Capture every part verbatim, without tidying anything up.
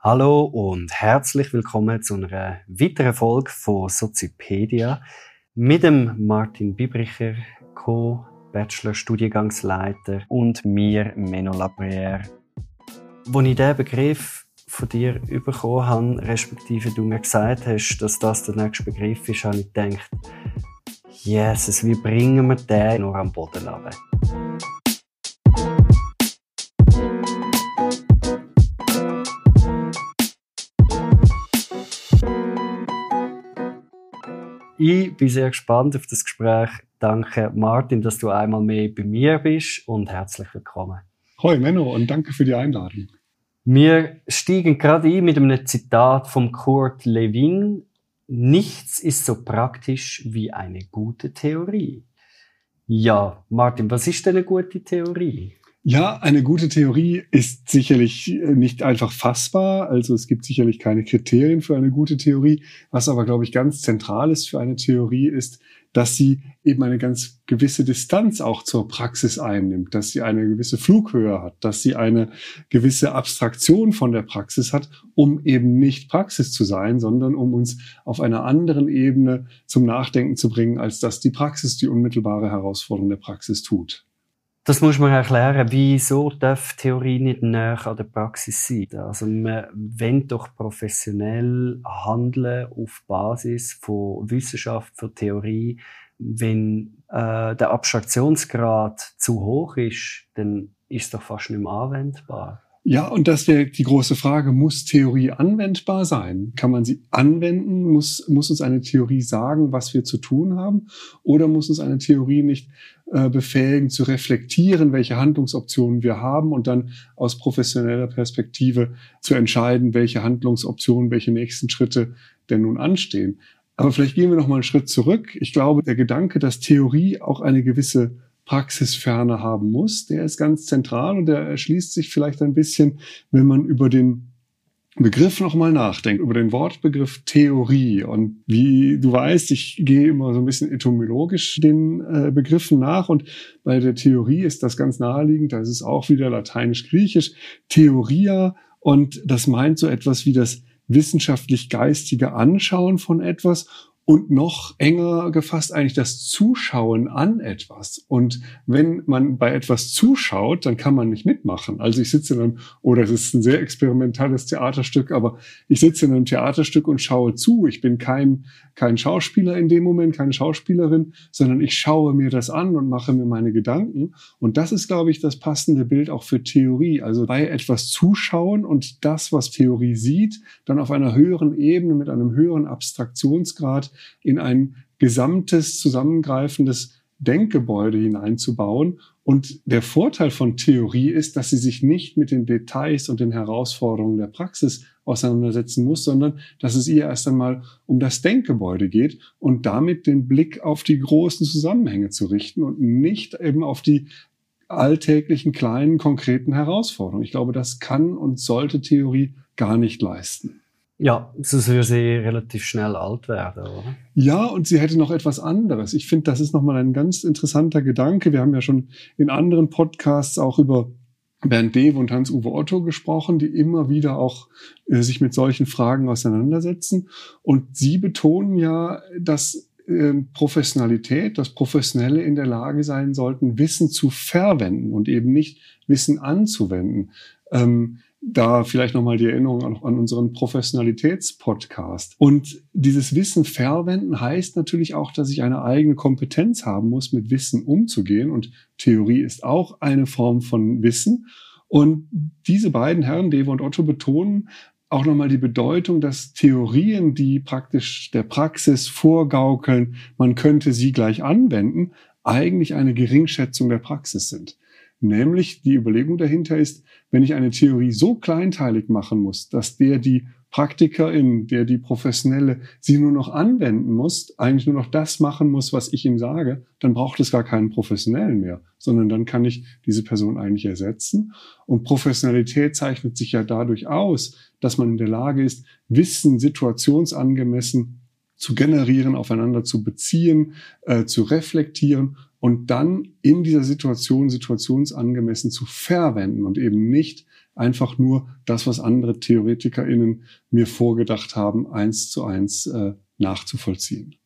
Hallo und herzlich willkommen zu einer weiteren Folge von Sozipedia mit dem Martin Bibricher, Co-Bachelor-Studiengangsleiter und mir, Menno Labrière. Als ich diesen Begriff von dir bekommen habe, respektive du mir gesagt hast, dass das der nächste Begriff ist, habe ich gedacht, Jesus, wie bringen wir den nur am Boden runter? Ich bin sehr gespannt auf das Gespräch. Danke, Martin, dass du einmal mehr bei mir bist und herzlich willkommen. Hoi, Menno, und danke für die Einladung. Wir steigen gerade ein mit einem Zitat von Kurt Lewin. Nichts ist so praktisch wie eine gute Theorie. Ja, Martin, was ist denn eine gute Theorie? Ja, eine gute Theorie ist sicherlich nicht einfach fassbar. Also es gibt sicherlich keine Kriterien für eine gute Theorie. Was aber, glaube ich, ganz zentral ist für eine Theorie ist, dass sie eben eine ganz gewisse Distanz auch zur Praxis einnimmt, dass sie eine gewisse Flughöhe hat, dass sie eine gewisse Abstraktion von der Praxis hat, um eben nicht Praxis zu sein, sondern um uns auf einer anderen Ebene zum Nachdenken zu bringen, als dass die Praxis die unmittelbare Herausforderung der Praxis tut. Das muss man erklären, wieso darf Theorie nicht näher an der Praxis sein? Also man will doch professionell handeln auf Basis von Wissenschaft, von Theorie. Wenn äh, der Abstraktionsgrad zu hoch ist, dann ist es doch fast nicht mehr anwendbar. Ja, und das wäre die große Frage, muss Theorie anwendbar sein? Kann man sie anwenden? Muss, muss uns eine Theorie sagen, was wir zu tun haben? Oder muss uns eine Theorie nicht äh, befähigen, zu reflektieren, welche Handlungsoptionen wir haben und dann aus professioneller Perspektive zu entscheiden, welche Handlungsoptionen, welche nächsten Schritte denn nun anstehen? Aber vielleicht gehen wir noch mal einen Schritt zurück. Ich glaube, der Gedanke, dass Theorie auch eine gewisse Praxisferne haben muss, der ist ganz zentral und der erschließt sich vielleicht ein bisschen, wenn man über den Begriff nochmal nachdenkt, über den Wortbegriff Theorie. Und wie du weißt, ich gehe immer so ein bisschen etymologisch den äh, Begriffen nach und bei der Theorie ist das ganz naheliegend, da ist es auch wieder lateinisch-griechisch, Theoria, und das meint so etwas wie das wissenschaftlich-geistige Anschauen von etwas und noch enger gefasst eigentlich das Zuschauen an etwas. Und wenn man bei etwas zuschaut, dann kann man nicht mitmachen. Also ich sitze in einem, oder es ist ein sehr experimentelles Theaterstück, aber ich sitze in einem Theaterstück und schaue zu. Ich bin kein, kein Schauspieler in dem Moment, keine Schauspielerin, sondern ich schaue mir das an und mache mir meine Gedanken. Und das ist, glaube ich, das passende Bild auch für Theorie. Also bei etwas zuschauen und das, was Theorie sieht, dann auf einer höheren Ebene mit einem höheren Abstraktionsgrad in ein gesamtes, zusammengreifendes Denkgebäude hineinzubauen. Und der Vorteil von Theorie ist, dass sie sich nicht mit den Details und den Herausforderungen der Praxis auseinandersetzen muss, sondern dass es ihr erst einmal um das Denkgebäude geht und damit den Blick auf die großen Zusammenhänge zu richten und nicht eben auf die alltäglichen, kleinen, konkreten Herausforderungen. Ich glaube, das kann und sollte Theorie gar nicht leisten. Ja, sonst würde sie relativ schnell alt werden, oder? Ja, und sie hätte noch etwas anderes. Ich finde, das ist nochmal ein ganz interessanter Gedanke. Wir haben ja schon in anderen Podcasts auch über Bernd Dewe und Hans-Uwe Otto gesprochen, die immer wieder auch äh, sich mit solchen Fragen auseinandersetzen. Und sie betonen ja, dass äh, Professionalität, dass Professionelle in der Lage sein sollten, Wissen zu verwenden und eben nicht Wissen anzuwenden. Ähm, Da vielleicht nochmal die Erinnerung an, an unseren Professionalitätspodcast. Und dieses Wissen verwenden heißt natürlich auch, dass ich eine eigene Kompetenz haben muss, mit Wissen umzugehen. Und Theorie ist auch eine Form von Wissen. Und diese beiden Herren, Dewe und Otto, betonen auch nochmal die Bedeutung, dass Theorien, die praktisch der Praxis vorgaukeln, man könnte sie gleich anwenden, eigentlich eine Geringschätzung der Praxis sind. Nämlich die Überlegung dahinter ist, wenn ich eine Theorie so kleinteilig machen muss, dass der die Praktikerin, der die Professionelle sie nur noch anwenden muss, eigentlich nur noch das machen muss, was ich ihm sage, dann braucht es gar keinen Professionellen mehr, sondern dann kann ich diese Person eigentlich ersetzen. Und Professionalität zeichnet sich ja dadurch aus, dass man in der Lage ist, Wissen situationsangemessen zu generieren, aufeinander zu beziehen, äh, zu reflektieren und dann in dieser Situation situationsangemessen zu verwenden und eben nicht einfach nur das, was andere TheoretikerInnen mir vorgedacht haben, eins zu eins äh, nachzuvollziehen.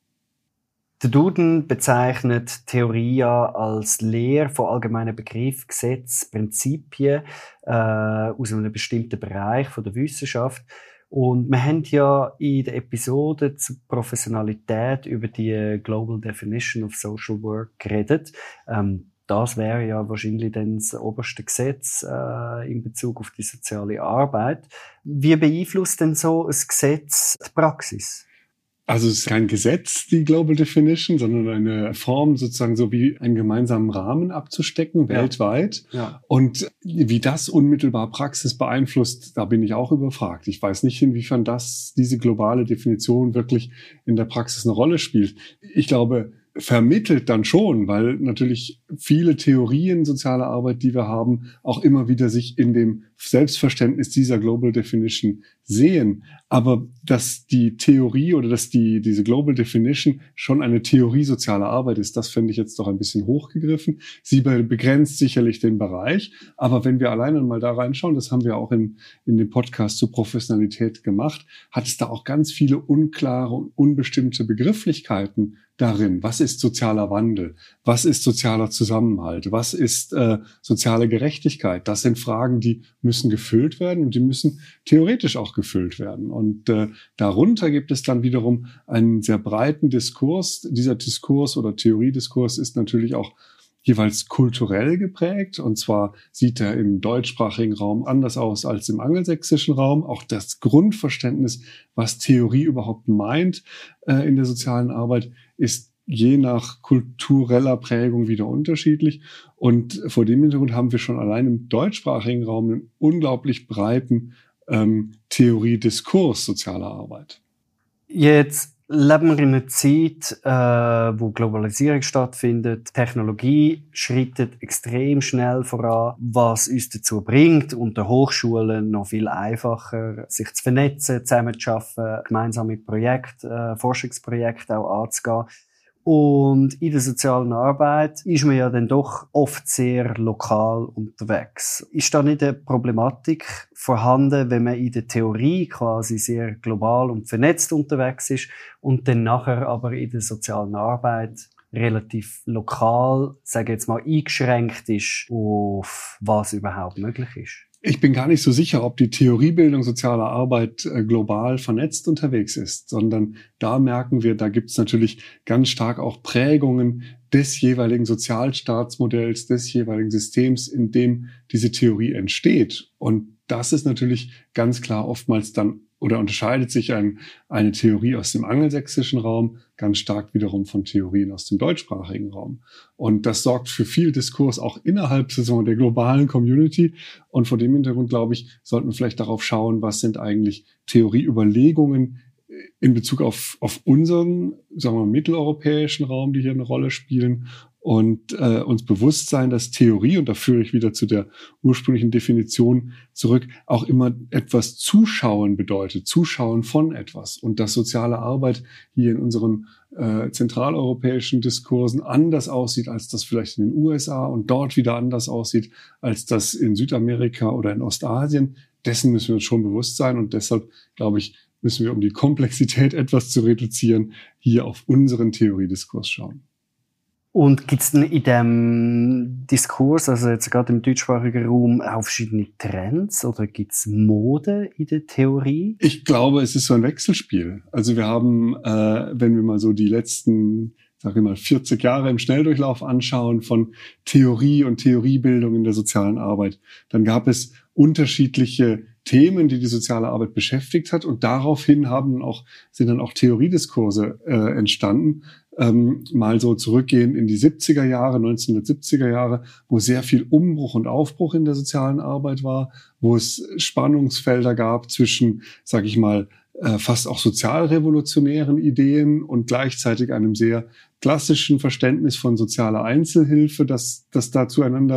Der Duden bezeichnet Theorie ja als Lehre von allgemeinen Begriffen, Gesetzen, Prinzipien äh, aus einem bestimmten Bereich von der Wissenschaft. Und wir haben ja in der Episode zur Professionalität über die Global Definition of Social Work geredet. Ähm, das wäre ja wahrscheinlich dann das oberste Gesetz äh, in Bezug auf die soziale Arbeit. Wie beeinflusst denn so ein Gesetz die Praxis? Also es ist kein Gesetz, die Global Definition, sondern eine Form, sozusagen so wie einen gemeinsamen Rahmen abzustecken, ja. weltweit. Ja. Und wie das unmittelbar Praxis beeinflusst, da bin ich auch überfragt. Ich weiß nicht, inwiefern das, diese globale Definition wirklich in der Praxis eine Rolle spielt. Ich glaube, vermittelt dann schon, weil natürlich viele Theorien sozialer Arbeit, die wir haben, auch immer wieder sich in dem Selbstverständnis dieser Global Definition sehen. Aber dass die Theorie oder dass die diese Global Definition schon eine Theorie sozialer Arbeit ist, das fände ich jetzt doch ein bisschen hochgegriffen. Sie begrenzt sicherlich den Bereich, aber wenn wir alleine mal da reinschauen, das haben wir auch in, in dem Podcast zur Professionalität gemacht, hat es da auch ganz viele unklare und unbestimmte Begrifflichkeiten darin. Was ist sozialer Wandel? Was ist sozialer Zusammenhalt? Was ist äh, soziale Gerechtigkeit? Das sind Fragen, die müssen gefüllt werden und die müssen theoretisch auch gefüllt werden. Und äh, darunter gibt es dann wiederum einen sehr breiten Diskurs. Dieser Diskurs oder Theoriediskurs ist natürlich auch jeweils kulturell geprägt. Und zwar sieht er im deutschsprachigen Raum anders aus als im angelsächsischen Raum. Auch das Grundverständnis, was Theorie überhaupt meint äh, in der sozialen Arbeit, ist je nach kultureller Prägung wieder unterschiedlich. Und vor dem Hintergrund haben wir schon allein im deutschsprachigen Raum einen unglaublich breiten ähm, Theoriediskurs sozialer Arbeit. Jetzt leben wir in einer Zeit, äh, wo Globalisierung stattfindet. Technologie schreitet extrem schnell voran, was uns dazu bringt, unter Hochschulen noch viel einfacher, sich zu vernetzen, zusammenzuarbeiten, gemeinsame Projekte, äh, Forschungsprojekte auch anzugehen. Und in der sozialen Arbeit ist man ja dann doch oft sehr lokal unterwegs. Ist da nicht eine Problematik vorhanden, wenn man in der Theorie quasi sehr global und vernetzt unterwegs ist und dann nachher aber in der sozialen Arbeit relativ lokal, sage ich jetzt mal, eingeschränkt ist auf was überhaupt möglich ist? Ich bin gar nicht so sicher, ob die Theoriebildung sozialer Arbeit äh, global vernetzt unterwegs ist, sondern da merken wir, da gibt es natürlich ganz stark auch Prägungen des jeweiligen Sozialstaatsmodells, des jeweiligen Systems, in dem diese Theorie entsteht. Und das ist natürlich ganz klar oftmals dann oder unterscheidet sich ein, eine Theorie aus dem angelsächsischen Raum ganz stark wiederum von Theorien aus dem deutschsprachigen Raum. Und das sorgt für viel Diskurs auch innerhalb sagen wir, der globalen Community. Und vor dem Hintergrund, glaube ich, sollten wir vielleicht darauf schauen, was sind eigentlich Theorieüberlegungen in Bezug auf, auf unseren, sagen wir, mitteleuropäischen Raum, die hier eine Rolle spielen. Und äh, uns bewusst sein, dass Theorie, und da führe ich wieder zu der ursprünglichen Definition zurück, auch immer etwas zuschauen bedeutet, zuschauen von etwas. Und dass soziale Arbeit hier in unseren äh, zentraleuropäischen Diskursen anders aussieht, als das vielleicht in den U S A und dort wieder anders aussieht, als das in Südamerika oder in Ostasien, dessen müssen wir uns schon bewusst sein. Und deshalb, glaube ich, müssen wir, um die Komplexität etwas zu reduzieren, hier auf unseren Theoriediskurs schauen. Und gibt es denn in dem Diskurs, also jetzt gerade im deutschsprachigen Raum, auch verschiedene Trends oder gibt es Mode in der Theorie? Ich glaube, es ist so ein Wechselspiel. Also wir haben, äh, wenn wir mal so die letzten, sag ich mal, vierzig Jahre im Schnelldurchlauf anschauen von Theorie und Theoriebildung in der sozialen Arbeit, dann gab es unterschiedliche Themen, die die soziale Arbeit beschäftigt hat, und daraufhin haben auch, sind dann auch Theoriediskurse äh, entstanden. Ähm, mal so zurückgehen in die siebziger Jahre, neunzehnhundertsiebziger Jahre, wo sehr viel Umbruch und Aufbruch in der sozialen Arbeit war, wo es Spannungsfelder gab zwischen, sag ich mal, äh, fast auch sozialrevolutionären Ideen und gleichzeitig einem sehr klassischen Verständnis von sozialer Einzelhilfe, das, das da zueinander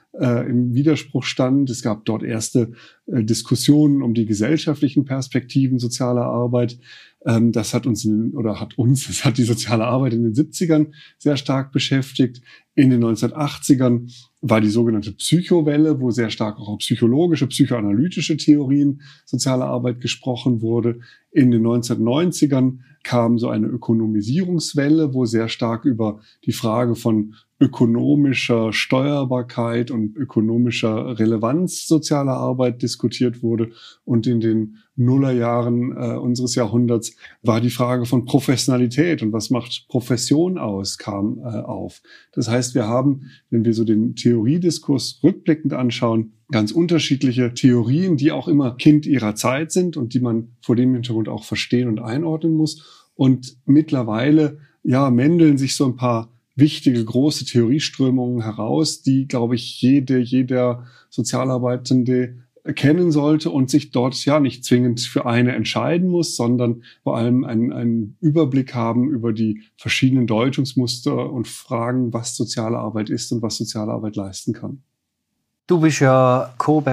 äh, im Widerspruch stand. Es gab dort erste äh, Diskussionen um die gesellschaftlichen Perspektiven sozialer Arbeit. Ähm, das hat uns in, oder hat uns, das hat die soziale Arbeit in den siebzigern sehr stark beschäftigt. In den neunzehnhundertachtzigern war die sogenannte Psychowelle, wo sehr stark auch auf psychologische, psychoanalytische Theorien sozialer Arbeit gesprochen wurde. In den neunzehnhundertneunzigern kam so eine Ökonomisierungswelle, wo sehr stark über die Frage von ökonomischer Steuerbarkeit und ökonomischer Relevanz sozialer Arbeit diskutiert wurde. Und in den Nullerjahren äh, unseres Jahrhunderts war die Frage von Professionalität und was macht Profession aus, kam äh, auf. Das heißt, wir haben, wenn wir so den Theoriediskurs rückblickend anschauen, ganz unterschiedliche Theorien, die auch immer Kind ihrer Zeit sind und die man vor dem Hintergrund auch verstehen und einordnen muss. Und mittlerweile, ja, mändeln sich so ein paar wichtige, große Theorieströmungen heraus, die, glaube ich, jede, jeder Sozialarbeitende kennen sollte und sich dort ja nicht zwingend für eine entscheiden muss, sondern vor allem einen, einen Überblick haben über die verschiedenen Deutungsmuster und Fragen, was soziale Arbeit ist und was soziale Arbeit leisten kann. Du bist ja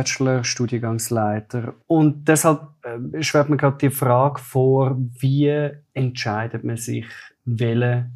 Co-Bachelor-Studiengangsleiter und deshalb äh, schwebt mir gerade die Frage vor, wie entscheidet man sich, welcher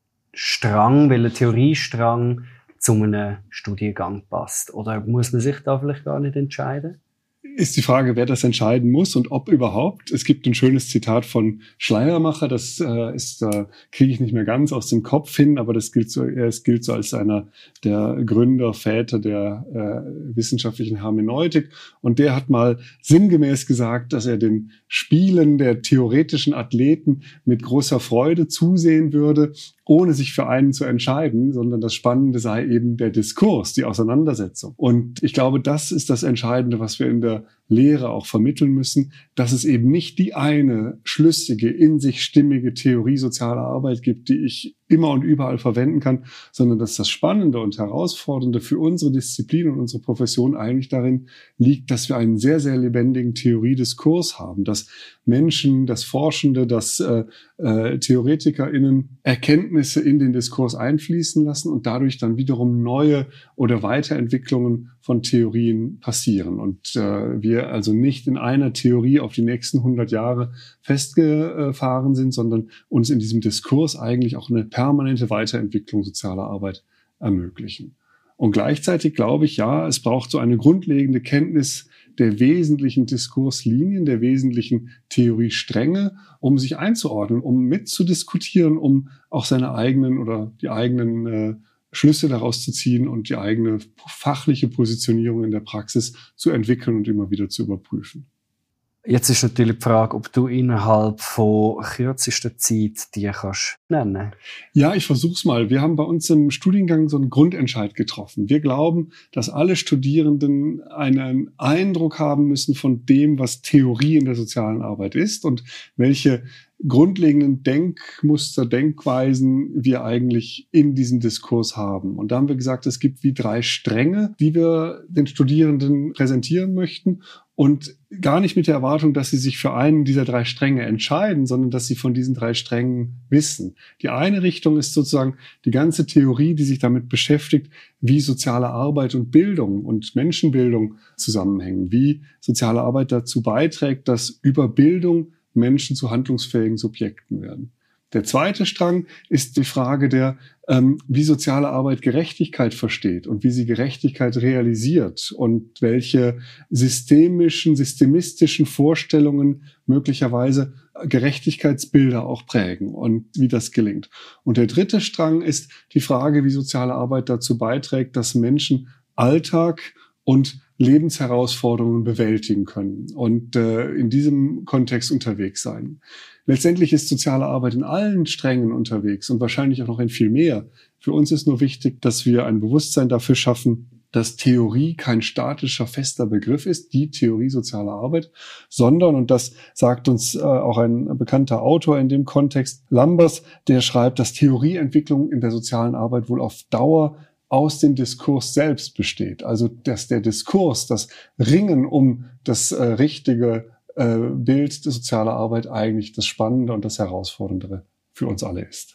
Strang, welcher Theoriestrang zu einem Studiengang passt? Oder muss man sich da vielleicht gar nicht entscheiden? Ist die Frage, wer das entscheiden muss und ob überhaupt. Es gibt ein schönes Zitat von Schleiermacher, das äh, ist, äh, kriege ich nicht mehr ganz aus dem Kopf hin, aber das gilt so, es gilt so als einer der Gründer, Väter der äh, wissenschaftlichen Hermeneutik. Und der hat mal sinngemäß gesagt, dass er den Spielen der theoretischen Athleten mit großer Freude zusehen würde, ohne sich für einen zu entscheiden, sondern das Spannende sei eben der Diskurs, die Auseinandersetzung. Und ich glaube, das ist das Entscheidende, was wir in der Lehre auch vermitteln müssen, dass es eben nicht die eine schlüssige, in sich stimmige Theorie sozialer Arbeit gibt, die ich immer und überall verwenden kann, sondern dass das Spannende und Herausfordernde für unsere Disziplin und unsere Profession eigentlich darin liegt, dass wir einen sehr, sehr lebendigen Theoriediskurs haben, dass Menschen, dass Forschende, dass äh, äh, TheoretikerInnen Erkenntnisse in den Diskurs einfließen lassen und dadurch dann wiederum neue oder Weiterentwicklungen von Theorien passieren. Und äh, wir also nicht in einer Theorie auf die nächsten hundert Jahre festgefahren sind, sondern uns in diesem Diskurs eigentlich auch eine permanente Weiterentwicklung sozialer Arbeit ermöglichen. Und gleichzeitig glaube ich, ja, es braucht so eine grundlegende Kenntnis der wesentlichen Diskurslinien, der wesentlichen Theoriestränge, um sich einzuordnen, um mitzudiskutieren, um auch seine eigenen oder die eigenen äh, Schlüsse daraus zu ziehen und die eigene fachliche Positionierung in der Praxis zu entwickeln und immer wieder zu überprüfen. Jetzt ist natürlich die Frage, ob du innerhalb von kürzester Zeit die kannst nennen. Ja, ich versuch's mal. Wir haben bei uns im Studiengang so einen Grundentscheid getroffen. Wir glauben, dass alle Studierenden einen Eindruck haben müssen von dem, was Theorie in der sozialen Arbeit ist und welche grundlegenden Denkmuster, Denkweisen wir eigentlich in diesem Diskurs haben. Und da haben wir gesagt, es gibt wie drei Stränge, die wir den Studierenden präsentieren möchten. Und gar nicht mit der Erwartung, dass sie sich für einen dieser drei Stränge entscheiden, sondern dass sie von diesen drei Strängen wissen. Die eine Richtung ist sozusagen die ganze Theorie, die sich damit beschäftigt, wie soziale Arbeit und Bildung und Menschenbildung zusammenhängen, wie soziale Arbeit dazu beiträgt, dass über Bildung Menschen zu handlungsfähigen Subjekten werden. Der zweite Strang ist die Frage der, ähm, wie soziale Arbeit Gerechtigkeit versteht und wie sie Gerechtigkeit realisiert und welche systemischen, systemistischen Vorstellungen möglicherweise Gerechtigkeitsbilder auch prägen und wie das gelingt. Und der dritte Strang ist die Frage, wie soziale Arbeit dazu beiträgt, dass Menschen Alltag und Lebensherausforderungen bewältigen können und äh, in diesem Kontext unterwegs sein. Letztendlich ist soziale Arbeit in allen Strängen unterwegs und wahrscheinlich auch noch in viel mehr. Für uns ist nur wichtig, dass wir ein Bewusstsein dafür schaffen, dass Theorie kein statischer, fester Begriff ist, die Theorie sozialer Arbeit, sondern, und das sagt uns äh, auch ein bekannter Autor in dem Kontext, Lambers, der schreibt, dass Theorieentwicklung in der sozialen Arbeit wohl auf Dauer aus dem Diskurs selbst besteht. Also dass der Diskurs, das Ringen um das äh, richtige äh, Bild der sozialen Arbeit eigentlich das Spannende und das Herausfordernde für uns alle ist.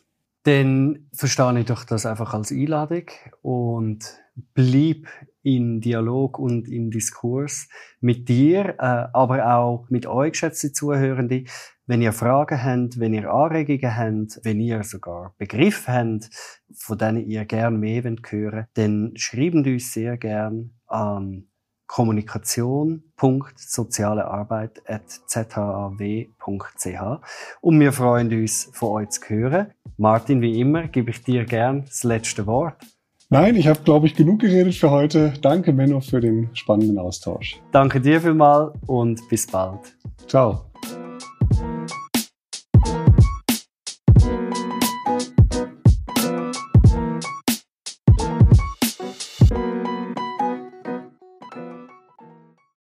Dann verstehe ich doch das einfach als Einladung und bleib in Dialog und in Diskurs mit dir, äh, aber auch mit euch, geschätzte Zuhörende. Wenn ihr Fragen habt, wenn ihr Anregungen habt, wenn ihr sogar Begriffe habt, von denen ihr gerne mehr hören wollt, dann schreibt uns sehr gerne an kommunikation punkt sozialearbeit at z h a w punkt c h und wir freuen uns, von euch zu hören. Martin, wie immer, gebe ich dir gern das letzte Wort. Nein, ich habe, glaube ich, genug geredet für heute. Danke, Menno, für den spannenden Austausch. Danke dir vielmals und bis bald. Ciao.